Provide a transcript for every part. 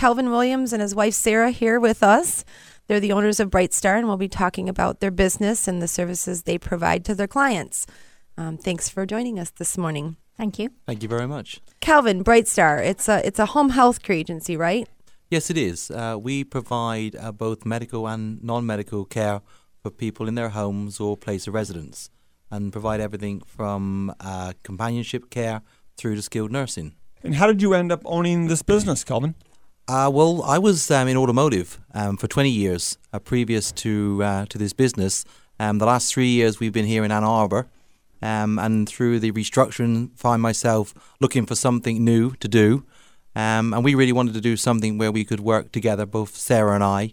Calvin Williams and his wife Sarah here with us. They're the owners of Bright Star, and we'll be talking about their business and the services they provide to their clients. Thanks for joining us this morning. Thank you. Thank you very much. Calvin, Bright Star, it's a home health care agency, right? Yes, it is. We provide both medical and non-medical care for people in their homes or place of residence, and provide everything from companionship care through to skilled nursing. And how did you end up owning this business, Calvin? Well, I was in automotive for 20 years previous to this business. The last 3 years we've been here in Ann Arbor, and through the restructuring find myself looking for something new to do. And we really wanted to do something where we could work together, both Sarah and I,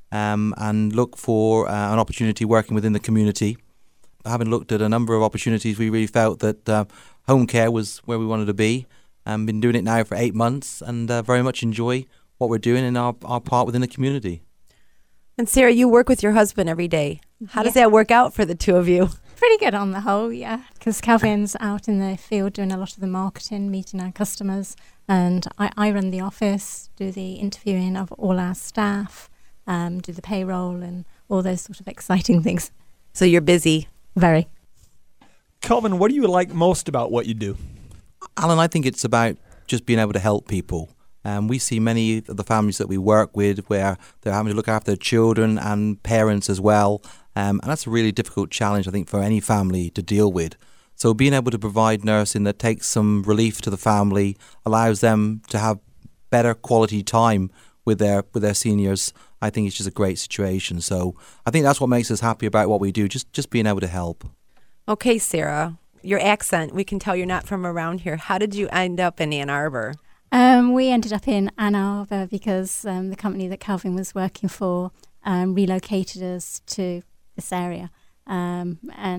and look for an opportunity working within the community. Having looked at a number of opportunities, we really felt that home care was where we wanted to be. Been doing it now for 8 months, and very much enjoy what we're doing in our part within the community. And Sarah, you work with your husband every day. How does that work out for the two of you? Pretty good on the whole, yeah. Because Calvin's out in the field doing a lot of the marketing, meeting our customers. And I run the office, do the interviewing of all our staff, do the payroll and all those sort of exciting things. So you're busy. Very. Calvin, what do you like most about what you do? Alan, I think it's about just being able to help people. We see many of the families that we work with where they're having to look after their children and parents as well. And that's a really difficult challenge, I think, for any family to deal with. So being able to provide nursing that takes some relief to the family, allows them to have better quality time with their seniors, I think it's just a great situation. So I think that's what makes us happy about what we do, just being able to help. Okay, Sarah, your accent, we can tell you're not from around here. How did you end up in Ann Arbor? We ended up in Ann Arbor because the company that Calvin was working for relocated us to this area. And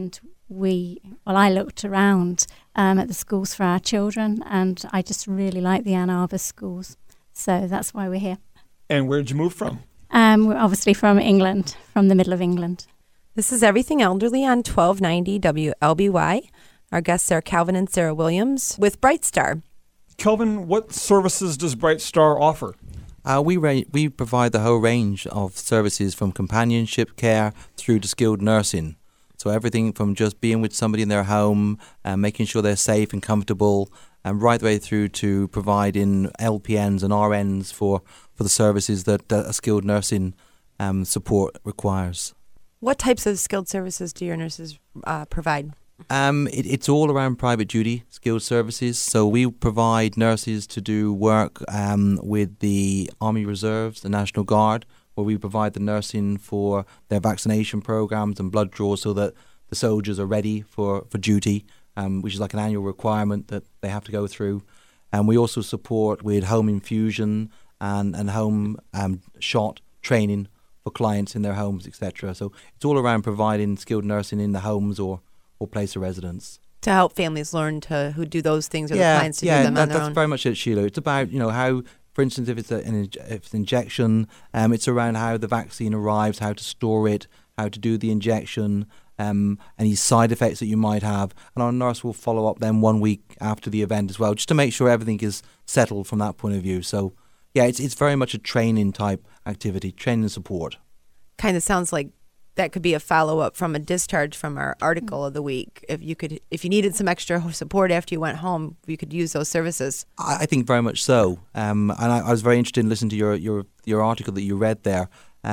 I looked around at the schools for our children, and I just really like the Ann Arbor schools. So that's why we're here. And where did you move from? We're obviously from England, from the middle of England. This is Everything Elderly on 1290 WLBY. Our guests are Calvin and Sarah Williams with Bright Star. Calvin, what services does Bright Star offer? We provide the whole range of services from companionship care through to skilled nursing. So everything from just being with somebody in their home and making sure they're safe and comfortable, and right the way through to providing LPNs and RNs for the services that a skilled nursing support requires. What types of skilled services do your nurses provide? It's all around private duty skilled services. So we provide nurses to do work with the Army Reserves, the National Guard, where we provide the nursing for their vaccination programs and blood draws so that the soldiers are ready for duty, which is like an annual requirement that they have to go through. And we also support with home infusion and home shot training for clients in their homes, etc. So it's all around providing skilled nursing in the homes or place of residence. To help families learn who do those things or the clients to do them on their own. That's very much it, Sheila. It's about, how, for instance, if it's an injection, it's around how the vaccine arrives, how to store it, how to do the injection, any side effects that you might have. And our nurse will follow up then 1 week after the event as well, just to make sure everything is settled from that point of view. So, yeah, it's very much a training type activity, training and support. Kind of sounds like that could be a follow-up from a discharge from our article of the week. If you needed some extra support after you went home, you could use those services. I think very much so. And I was very interested in listening to your article that you read there.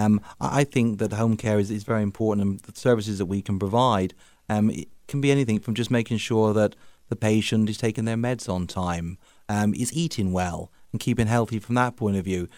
I think that home care is very important, and the services that we can provide it can be anything from just making sure that the patient is taking their meds on time, is eating well and keeping healthy from that point of view,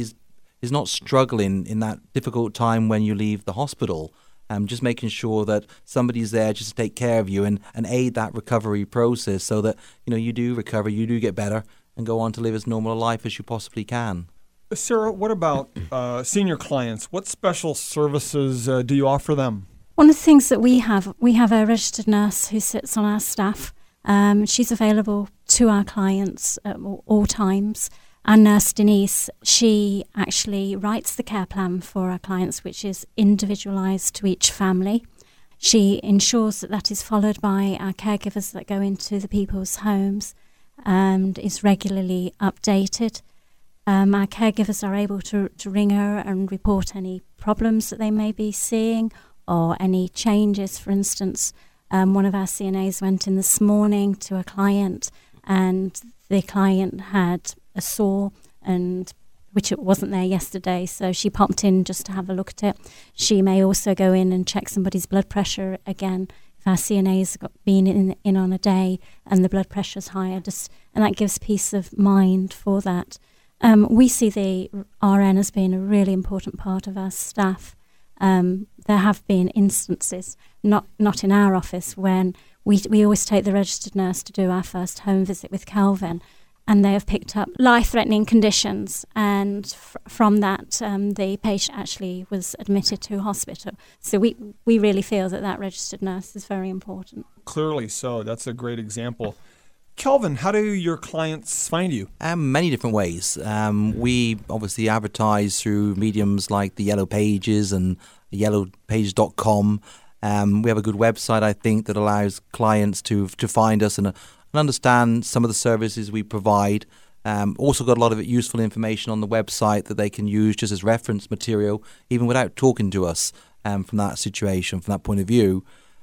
is not struggling in that difficult time when you leave the hospital. Just making sure that somebody's there just to take care of you and aid that recovery process so that you do recover, you do get better and go on to live as normal a life as you possibly can. Sarah, what about senior clients? What special services do you offer them? One of the things that we have a registered nurse who sits on our staff. She's available to our clients at all times. Our nurse, Denise, she actually writes the care plan for our clients, which is individualised to each family. She ensures that is followed by our caregivers that go into the people's homes and is regularly updated. Our caregivers are able to ring her and report any problems that they may be seeing or any changes. For instance, one of our CNAs went in this morning to a client, and the client had a sore, and which it wasn't there yesterday, so she popped in just to have a look at it. She may also go in and check somebody's blood pressure again. If our CNA's been in on a day and the blood pressure's higher, and that gives peace of mind for that. We see the RN as being a really important part of our staff. There have been instances, not in our office, when we always take the registered nurse to do our first home visit with Calvin, and they have picked up life-threatening conditions, and from that the patient actually was admitted to hospital. So we really feel that registered nurse is very important. Clearly so. That's a great example. Kelvin, how do your clients find you? Many different ways. We obviously advertise through mediums like the Yellow Pages and yellowpages.com. We have a good website, I think, that allows clients to find us and understand some of the services we provide. Also got a lot of useful information on the website that they can use just as reference material, even without talking to us from that situation, from that point of view.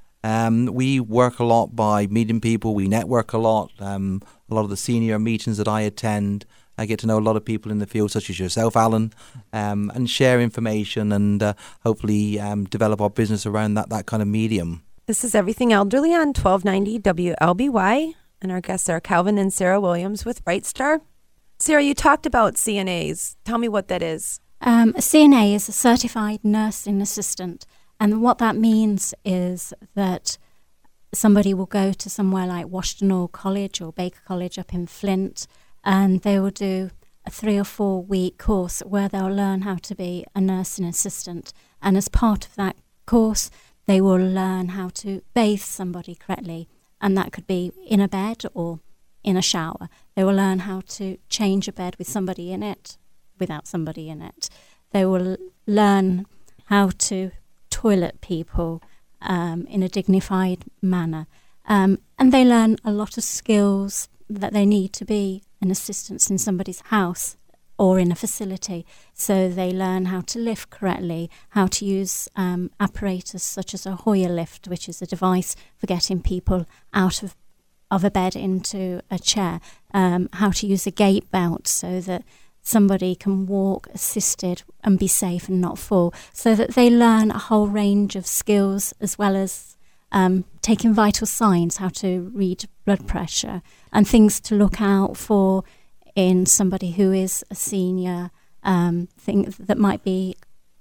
We work a lot by meeting people. We network a lot. A lot of the senior meetings that I attend, I get to know a lot of people in the field, such as yourself, Alan, and share information and hopefully develop our business around that kind of medium. This is Everything Elderly on 1290 WLBY, and our guests are Calvin and Sarah Williams with BrightStar. Sarah, you talked about CNAs. Tell me what that is. A CNA is a certified nursing assistant. And what that means is that somebody will go to somewhere like Washtenaw College or Baker College up in Flint, and they will do a 3 or 4 week course where they'll learn how to be a nursing assistant. And as part of that course, they will learn how to bathe somebody correctly. And that could be in a bed or in a shower. They will learn how to change a bed with somebody in it, without somebody in it. They will learn how to toilet people in a dignified manner. And they learn a lot of skills that they need to be an assistant in somebody's house or in a facility. So they learn how to lift correctly, how to use apparatus such as a Hoyer lift, which is a device for getting people out of a bed into a chair, how to use a gait belt so that somebody can walk assisted and be safe and not fall, so that they learn a whole range of skills as well as taking vital signs, how to read blood pressure and things to look out for in somebody who is a senior, thing that might be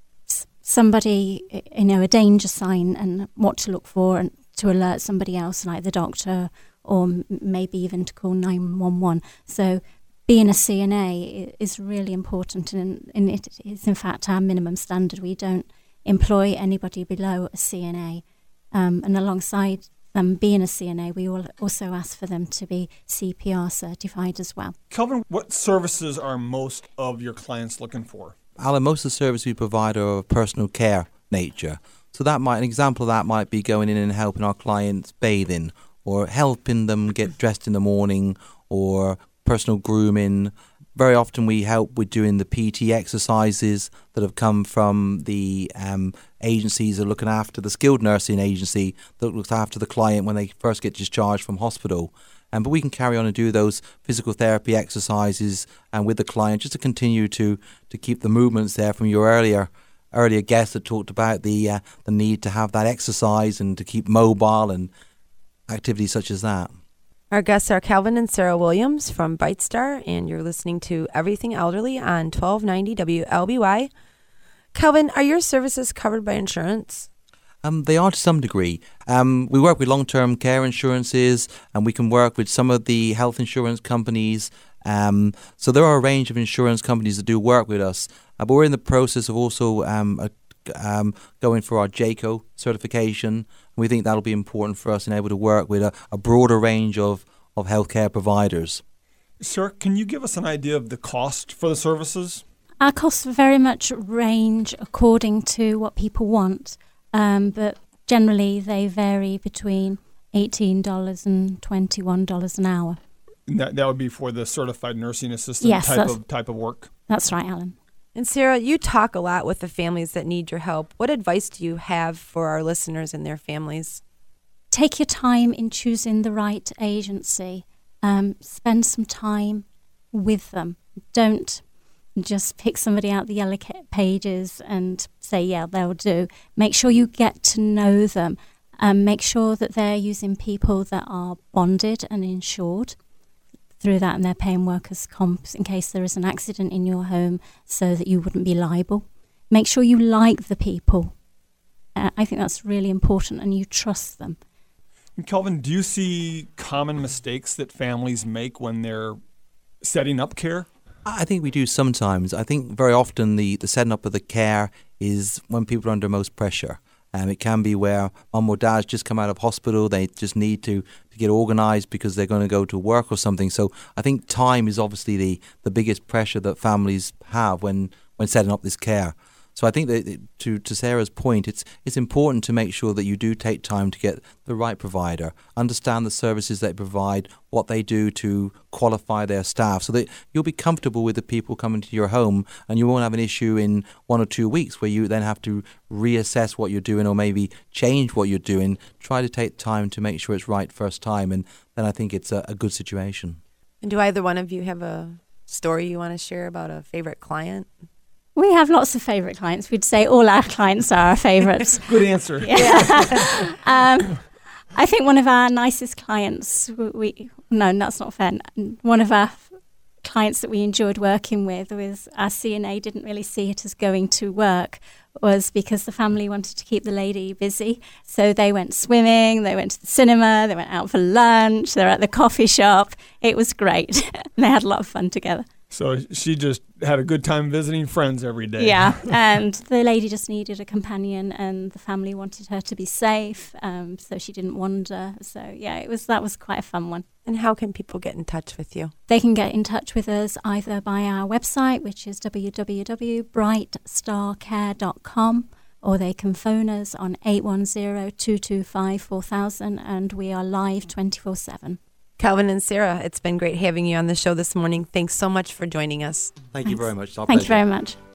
somebody, a danger sign and what to look for and to alert somebody else like the doctor or maybe even to call 911. So being a CNA is really important, and it is in fact our minimum standard. We don't employ anybody below a CNA, and alongside them being a CNA, we will also ask for them to be CPR certified as well. Kelvin, what services are most of your clients looking for? Alan, most of the services we provide are of personal care nature. So an example of that might be going in and helping our clients bathing, or helping them get dressed in the morning, or personal grooming. Very often we help with doing the PT exercises that have come from the agencies that are looking after the skilled nursing agency that looks after the client when they first get discharged from hospital. But we can carry on and do those physical therapy exercises and with the client just to continue to keep the movements there from your earlier guest that talked about the need to have that exercise and to keep mobile and activities such as that. Our guests are Calvin and Sarah Williams from BrightStar, and you're listening to Everything Elderly on 1290 WLBY. Calvin, are your services covered by insurance? They are to some degree. We work with long-term care insurances, and we can work with some of the health insurance companies. So there are a range of insurance companies that do work with us. But we're in the process of also going for our JACO certification. We think that'll be important for us and able to work with a broader range of healthcare providers. Sir, can you give us an idea of the cost for the services? Our costs very much range according to what people want, but generally they vary between $18 and $21 an hour. And that would be for the certified nursing assistant type of work? That's right, Alan. And Sarah, you talk a lot with the families that need your help. What advice do you have for our listeners and their families? Take your time in choosing the right agency. Spend some time with them. Don't just pick somebody out the yellow pages and say, yeah, they'll do. Make sure you get to know them. Make sure that they're using people that are bonded and insured through that, and they're paying workers' comps in case there is an accident in your home so that you wouldn't be liable. Make sure you like the people. I think that's really important, and you trust them. And Kelvin, do you see common mistakes that families make when they're setting up care? I think we do sometimes. I think very often the setting up of the care is when people are under most pressure. It can be where mum or dad's just come out of hospital, they just need to get organised because they're going to go to work or something. So I think time is obviously the biggest pressure that families have when setting up this care. So I think that to Sarah's point, it's important to make sure that you do take time to get the right provider, understand the services they provide, what they do to qualify their staff, so that you'll be comfortable with the people coming to your home, and you won't have an issue in 1 or 2 weeks where you then have to reassess what you're doing or maybe change what you're doing. Try to take time to make sure it's right first time, and then I think it's a good situation. And do either one of you have a story you want to share about a favorite client? We have lots of favourite clients. We'd say all our clients are our favourites. Good answer. Yeah. I think one of our nicest clients, no, that's not fair. One of our clients that we enjoyed working with was our CNA didn't really see it as going to work, was because the family wanted to keep the lady busy. So they went swimming, they went to the cinema, they went out for lunch, they were at the coffee shop. It was great. They had a lot of fun together. So she just had a good time visiting friends every day. Yeah, and the lady just needed a companion, and the family wanted her to be safe, so she didn't wander. So yeah, that was quite a fun one. And how can people get in touch with you? They can get in touch with us either by our website, which is www.brightstarcare.com, or they can phone us on 810-225-4000, and we are live 24/7. Kelvin and Sarah, it's been great having you on the show this morning. Thanks so much for joining us. Thank you very much. It's our Thank you pleasure. very much.